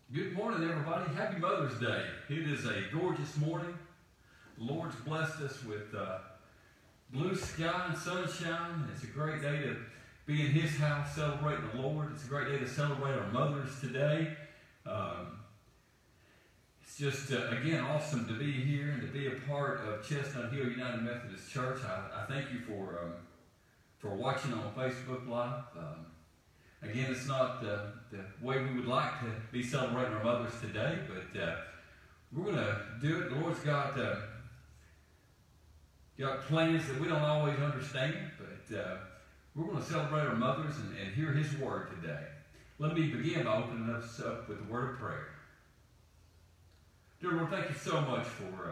Good morning, everybody. Happy Mother's Day. It is a gorgeous morning. The Lord's blessed us with blue sky and sunshine. It's a great day to be in His house celebrating the Lord. It's a great day to celebrate our mothers today. It's just, again, awesome to be here and to be a part of Chestnut Hill United Methodist Church. I thank you for watching on Facebook Live. Again, it's not the way we would like to be celebrating our mothers today, but we're going to do it. The Lord's got plans that we don't always understand, but we're going to celebrate our mothers and hear His Word today. Let me begin by opening us up with a word of prayer. Dear Lord, thank you so much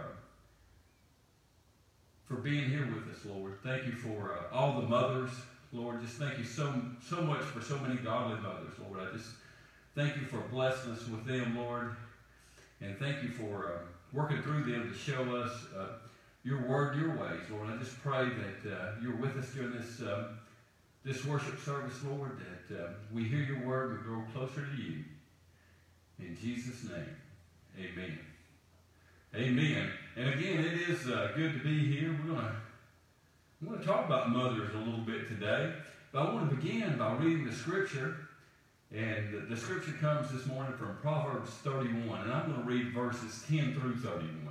for being here with us, Lord. Thank you for all the mothers. Lord, just thank you so much for so many godly mothers, Lord. I just thank you for blessing us with them, Lord. And thank you for working through them to show us your word, your ways, Lord. I just pray that you're with us during this worship service, Lord, that we hear your word and we grow closer to you. In Jesus' name, amen. Amen. And again, it is good to be here. I'm going to talk about mothers a little bit today, but I want to begin by reading the scripture, and the scripture comes this morning from Proverbs 31, and I'm going to read verses 10 through 31.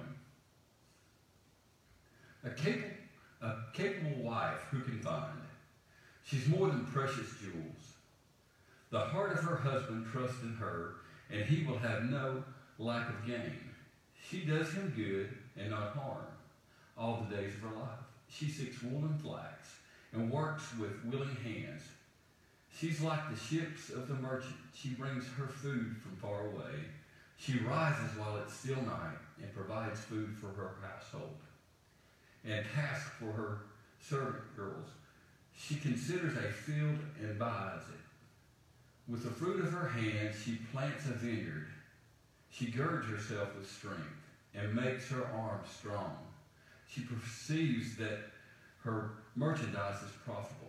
A capable wife who can find? She's more than precious jewels. The heart of her husband trusts in her, and he will have no lack of gain. She does him good and not harm all the days of her life. She seeks wool and flax and works with willing hands. She's like the ships of the merchant. She brings her food from far away. She rises while it's still night and provides food for her household and tasks for her servant girls. She considers a field and buys it. With the fruit of her hands, she plants a vineyard. She girds herself with strength and makes her arms strong. She perceives that her merchandise is profitable.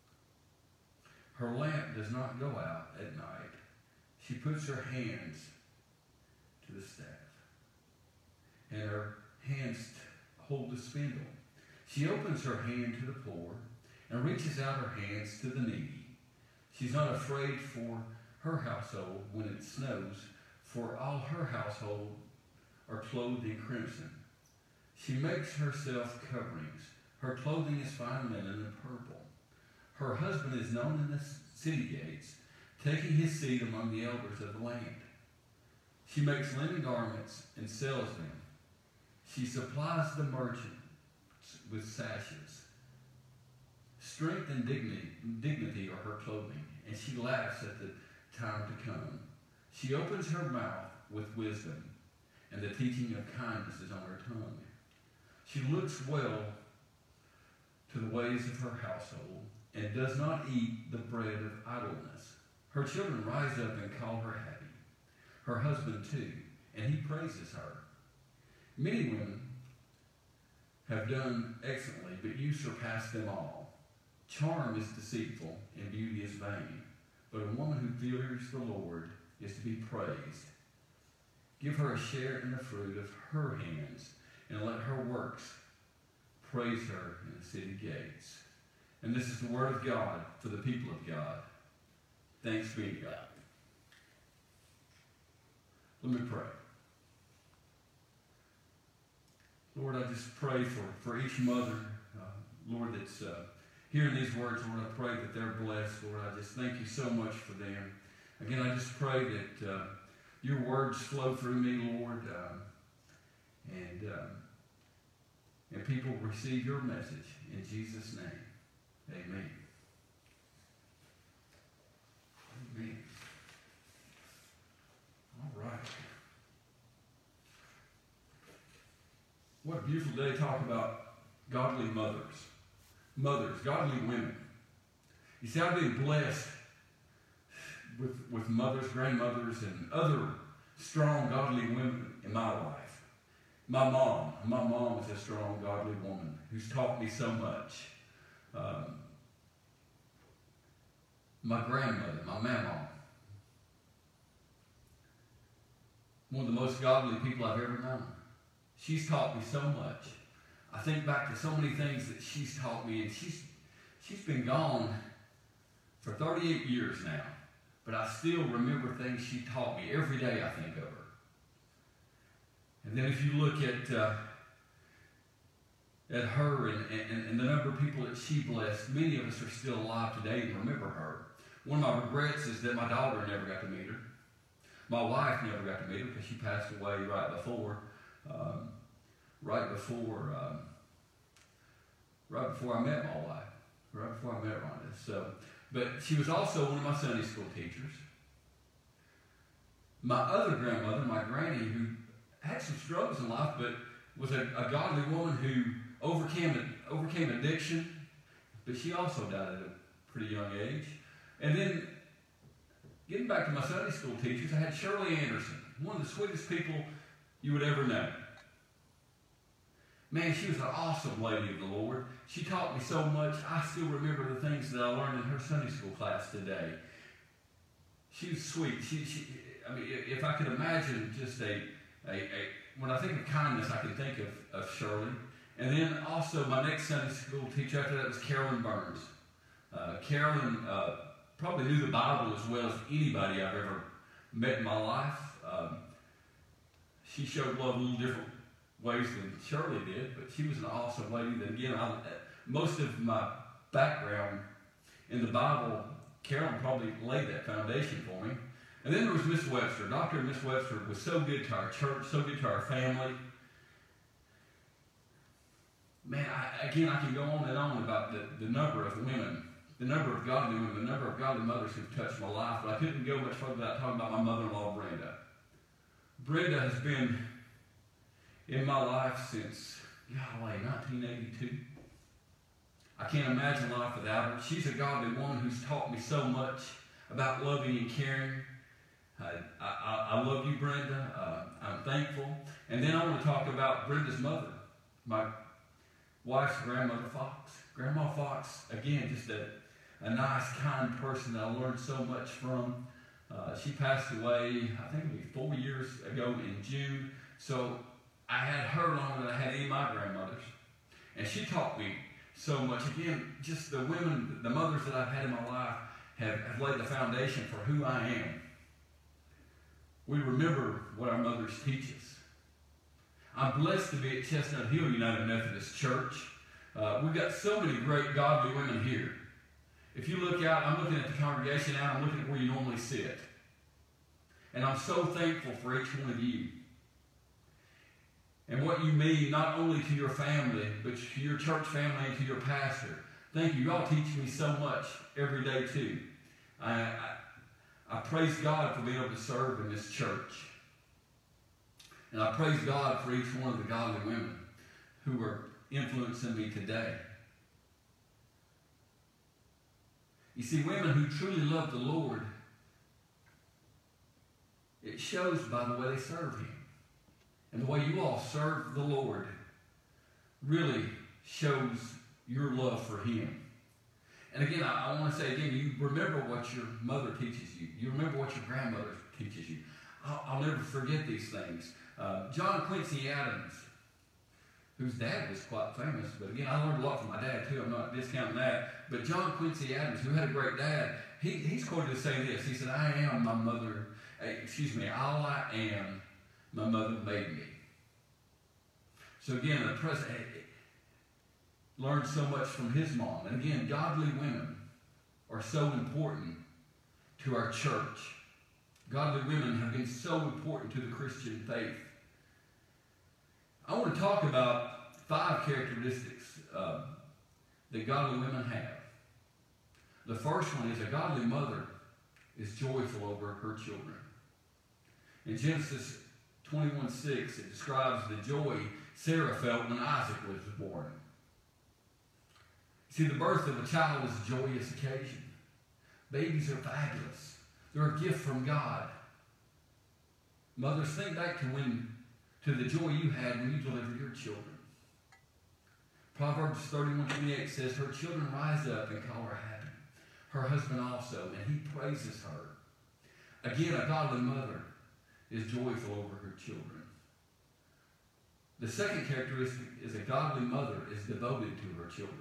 Her lamp does not go out at night. She puts her hands to the staff, and her hands hold the spindle. She opens her hand to the poor and reaches out her hands to the needy. She's not afraid for her household when it snows, for all her household are clothed in crimson. She makes herself coverings. Her clothing is fine linen and purple. Her husband is known in the city gates, taking his seat among the elders of the land. She makes linen garments and sells them. She supplies the merchants with sashes. Strength and dignity are her clothing, and she laughs at the time to come. She opens her mouth with wisdom, and the teaching of kindness is on her tongue. She looks well to the ways of her household and does not eat the bread of idleness. Her children rise up and call her happy. Her husband too, and he praises her. Many women have done excellently, but you surpass them all. Charm is deceitful and beauty is vain, but a woman who fears the Lord is to be praised. Give her a share in the fruit of her hands, and let her works praise her in the city gates. And this is the word of God for the people of God. Thanks be to God. Let me pray. Lord, I just pray for each mother, Lord, that's hearing these words. Lord, I pray that they're blessed. Lord, I just thank you so much for them. Again, I just pray that your words flow through me, Lord, and people receive your message. In Jesus' name, amen. Amen. All right. What a beautiful day to talk about godly mothers. Mothers, godly women. You see, I've been blessed with mothers, grandmothers, and other strong, godly women in my life. My mom is a strong, godly woman who's taught me so much. My grandmother, my mama, one of the most godly people I've ever known. She's taught me so much. I think back to so many things that she's taught me, and she's been gone for 38 years now. But I still remember things she taught me. Every day I think of her. And then if you look at her and the number of people that she blessed, many of us are still alive today and remember her. One of my regrets is that my daughter never got to meet her. My wife never got to meet her because she passed away right before I met my wife, right before I met Rhonda. So, but she was also one of my Sunday school teachers. My other grandmother, my granny, who had some struggles in life, but was a godly woman who overcame addiction, but she also died at a pretty young age. And then, getting back to my Sunday school teachers, I had Shirley Anderson, one of the sweetest people you would ever know. Man, she was an awesome lady of the Lord. She taught me so much. I still remember the things that I learned in her Sunday school class today. She was sweet. I mean, if I could imagine just when I think of kindness, I can think of Shirley. And then also my next Sunday school teacher after that was Carolyn Burns. Carolyn probably knew the Bible as well as anybody I've ever met in my life. She showed love a little different ways than Shirley did, but she was an awesome lady. Then again, most of my background in the Bible, Carolyn probably laid that foundation for me. And then there was Miss Webster. Dr. and Miss Webster was so good to our church, so good to our family. Man, I can go on and on about the number of women, the number of godly women, the number of godly mothers who've touched my life, but I couldn't go much further without talking about my mother-in-law, Brenda. Brenda has been in my life since, 1982. I can't imagine life without her. She's a godly woman who's taught me so much about loving and caring. I love you, Brenda. I'm thankful. And then I want to talk about Brenda's mother, my wife's grandmother, Fox. Grandma Fox, again, just a nice, kind person that I learned so much from. She passed away, I think it was 4 years ago in June. So I had her longer than I had any of my grandmothers. And she taught me so much. Again, just the women, the mothers that I've had in my life have laid the foundation for who I am. We remember what our mothers teach us. I'm blessed to be at Chestnut Hill United Methodist Church. We've got so many great godly women here. If you look out, I'm looking at the congregation now, I'm looking at where you normally sit. And I'm so thankful for each one of you. And what you mean not only to your family, but to your church family and to your pastor. Thank you. Y'all teach me so much every day too. I praise God for being able to serve in this church. And I praise God for each one of the godly women who are influencing me today. You see, women who truly love the Lord, it shows by the way they serve Him. And the way you all serve the Lord really shows your love for Him. And again, I want to say again, you remember what your mother teaches you. You remember what your grandmother teaches you. I'll never forget these things. John Quincy Adams, whose dad was quite famous, but again, I learned a lot from my dad too. I'm not discounting that. But John Quincy Adams, who had a great dad, he's quoted to say this. He said, all I am, my mother made me. So again, the president learned so much from his mom. And again, godly women are so important to our church. Godly women have been so important to the Christian faith. I want to talk about 5 characteristics that godly women have. The first one is a godly mother is joyful over her children. In Genesis 21:6, it describes the joy Sarah felt when Isaac was born. See, the birth of a child is a joyous occasion. Babies are fabulous. They're a gift from God. Mothers, think back to the joy you had when you delivered your children. Proverbs 31:28 says, her children rise up and call her happy. Her husband also, and he praises her. Again, a godly mother is joyful over her children. The second characteristic is a godly mother is devoted to her children.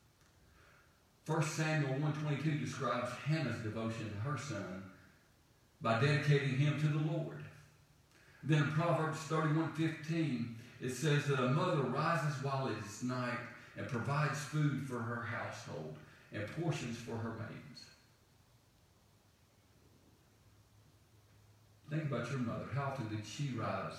1 Samuel 1:22 describes Hannah's devotion to her son by dedicating him to the Lord. Then in Proverbs 31:15, it says that a mother rises while it is night and provides food for her household and portions for her maidens. Think about your mother. How often did she rise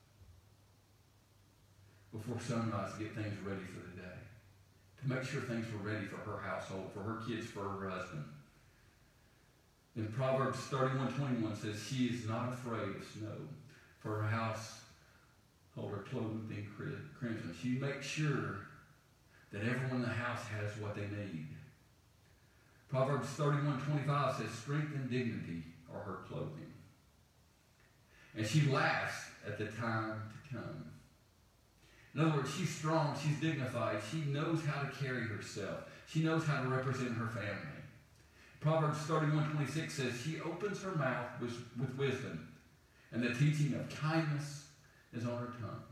before sunrise to get things ready for the day? To make sure things were ready for her household, for her kids, for her husband. Then Proverbs 31:21 says, she is not afraid of snow, for her household are clothed in crimson. She makes sure that everyone in the house has what they need. Proverbs 31:25 says, strength and dignity are her clothing. And she laughs at the time to come. In other words, she's strong, she's dignified, she knows how to carry herself. She knows how to represent her family. Proverbs 31:26 says, she opens her mouth with wisdom, and the teaching of kindness is on her tongue.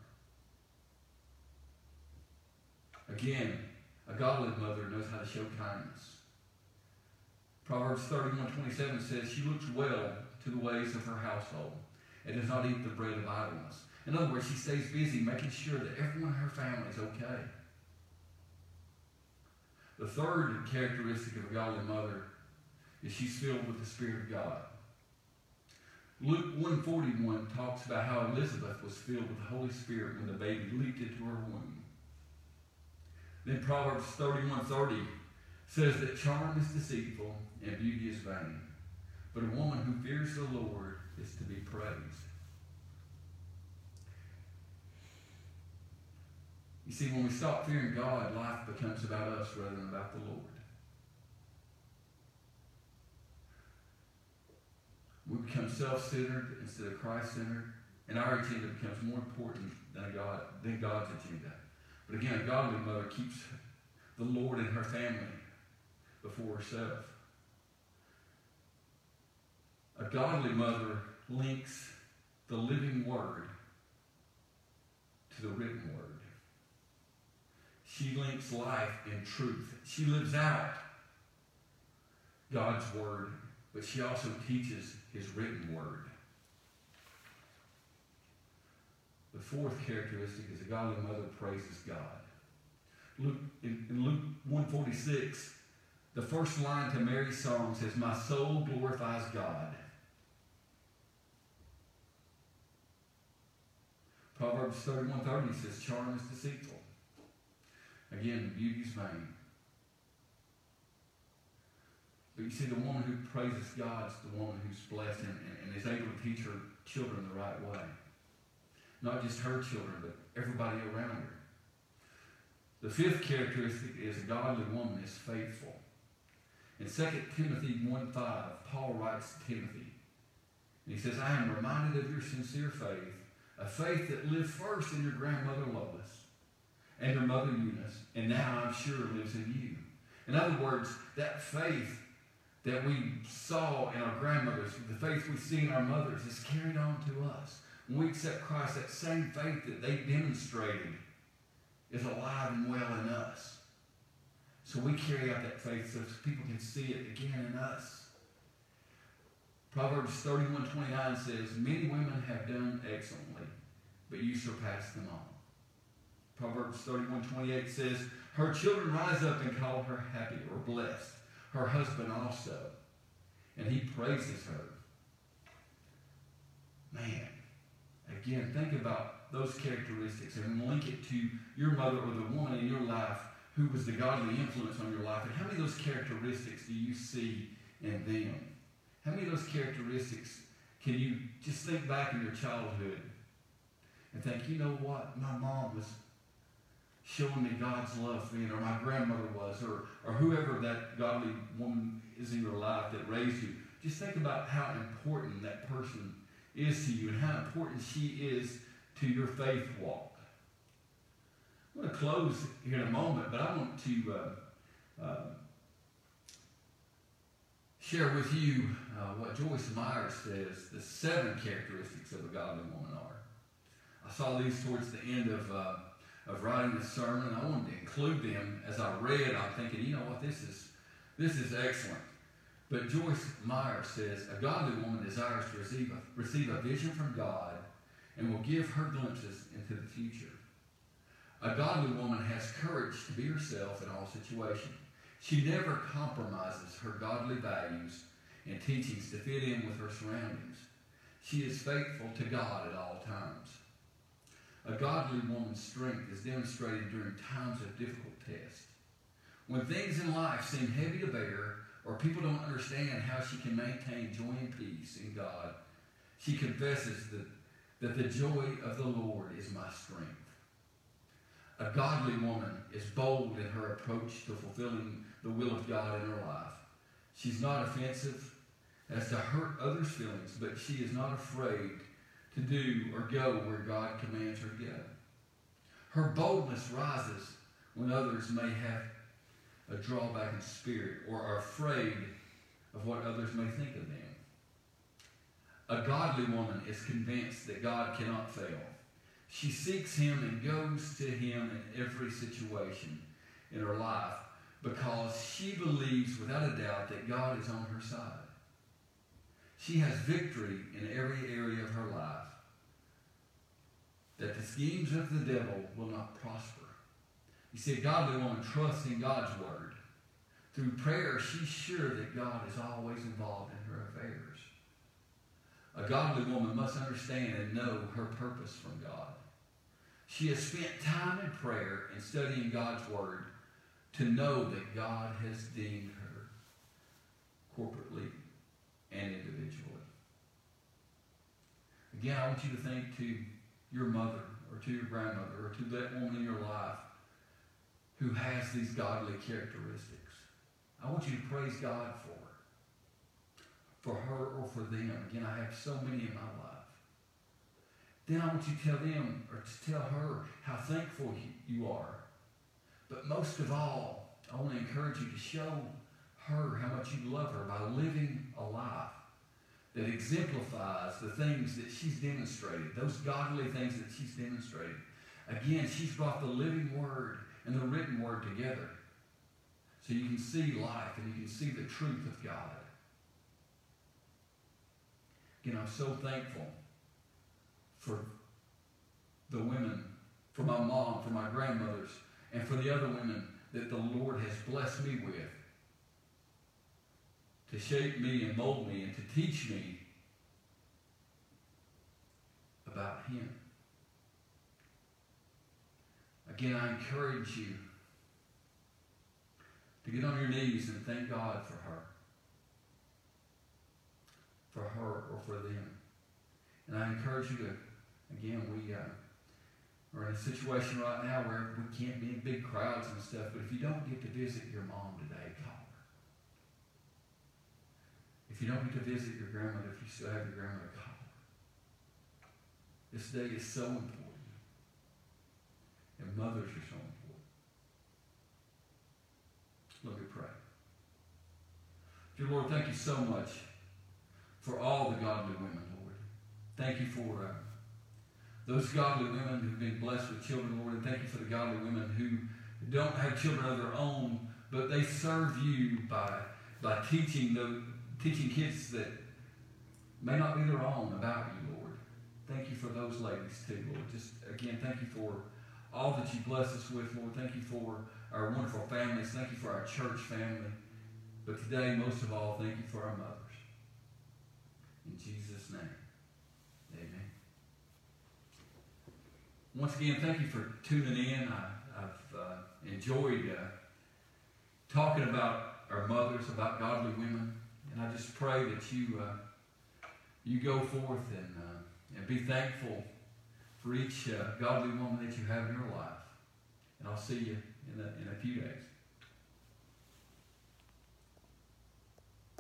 Again, a godly mother knows how to show kindness. Proverbs 31:27 says, she looks well to the ways of her household and does not eat the bread of idleness. In other words, she stays busy making sure that everyone in her family is okay. The third characteristic of a godly mother is she's filled with the Spirit of God. Luke 1:41 talks about how Elizabeth was filled with the Holy Spirit when the baby leaped into her womb. Then Proverbs 31:30 says that charm is deceitful and beauty is vain, but a woman who fears the Lord is to be praised. You see, when we stop fearing God, life becomes about us rather than about the Lord. We become self-centered instead of Christ-centered, and our agenda becomes more important than God's agenda. But again, a godly mother keeps the Lord and her family before herself. A godly mother links the living word to the written word. She links life in truth. She lives out God's word, but she also teaches his written word. The fourth characteristic is a godly mother praises God. In Luke 1:46, the first line to Mary's song says, my soul glorifies God. Proverbs 31:30 says, charm is deceitful. Again, beauty is vain. But you see, the woman who praises God is the woman who's blessed and is able to teach her children the right way. Not just her children, but everybody around her. The fifth characteristic is a godly woman is faithful. In 2 Timothy 1:5, Paul writes to Timothy, and he says, I am reminded of your sincere faith, a faith that lived first in your grandmother Lois and your mother Eunice, and now I'm sure lives in you. In other words, that faith that we saw in our grandmothers, the faith we see in our mothers, is carried on to us. When we accept Christ, that same faith that they demonstrated is alive and well in us. So we carry out that faith so people can see it again in us. Proverbs 31:29 says, many women have done excellently, but you surpass them all. Proverbs 31:28 says, her children rise up and call her happy or blessed, her husband also, and he praises her. Man, again, think about those characteristics and link it to your mother or the woman in your life who was the godly influence on your life. And how many of those characteristics do you see in them? How many of those characteristics can you just think back in your childhood and think, you know what, my mom was showing me God's love for me, or my grandmother was, or whoever that godly woman is in your life that raised you. Just think about how important that person is to you and how important she is to your faith walk. I'm going to close here in a moment, but I want to share with you what Joyce Meyer says the 7 characteristics of a godly woman are. I saw these towards the end of writing the sermon. I wanted to include them as I read. I'm thinking, you know what, this is excellent. But Joyce Meyer says, a godly woman desires to receive a vision from God and will give her glimpses into the future. A godly woman has courage to be herself in all situations. She never compromises her godly values and teachings to fit in with her surroundings. She is faithful to God at all times. A godly woman's strength is demonstrated during times of difficult test. When things in life seem heavy to bear, or people don't understand how she can maintain joy and peace in God, she confesses that the joy of the Lord is my strength. A godly woman is bold in her approach to fulfilling the will of God in her life. She's not offensive as to hurt others' feelings, but she is not afraid to do or go where God commands her to go. Her boldness rises when others may have a drawback in spirit or are afraid of what others may think of them. A godly woman is convinced that God cannot fail. She seeks Him and goes to Him in every situation in her life because she believes without a doubt that God is on her side. She has victory in every area of her life, that the schemes of the devil will not prosper. You see, a godly woman trusts in God's word. Through prayer, she's sure that God is always involved in her affairs. A godly woman must understand and know her purpose from God. She has spent time in prayer and studying God's word to know that God has deemed her corporately and individually. Again, I want you to think to your mother or to your grandmother or to that woman in your life who has these godly characteristics. I want you to praise God for her or for them. Again, I have so many in my life. Then I want you to tell them or to tell her how thankful you are. But most of all, I want to encourage you to show her how much you love her by living a life that exemplifies the things that she's demonstrated, those godly things that she's demonstrated. Again, she's brought the living word and the written word together so you can see life and you can see the truth of God. Again, I'm so thankful for the women, for my mom, for my grandmothers, and for the other women that the Lord has blessed me with to shape me and mold me and to teach me about Him. Again, I encourage you to get on your knees and thank God for her or for them. And I encourage you to, again, we're in a situation right now where we can't be in big crowds and stuff, but if you don't get to visit your mom today, call her. If you don't get to visit your grandmother, if you still have your grandmother, call her. This day is so important. And mothers are so important. Let me pray. Dear Lord, thank you so much for all the godly women, Lord. Thank you for those godly women who've been blessed with children, Lord, and thank you for the godly women who don't have children of their own, but they serve you by teaching kids that may not be their own about you, Lord. Thank you for those ladies too, Lord. Just again, thank you for all that you bless us with, Lord. Thank you for our wonderful families. Thank you for our church family. But today, most of all, thank you for our mothers. In Jesus' name, amen. Once again, thank you for tuning in. I've enjoyed talking about our mothers, about godly women. And I just pray that you go forth and be thankful for each godly woman that you have in your life. And I'll see you in a few days.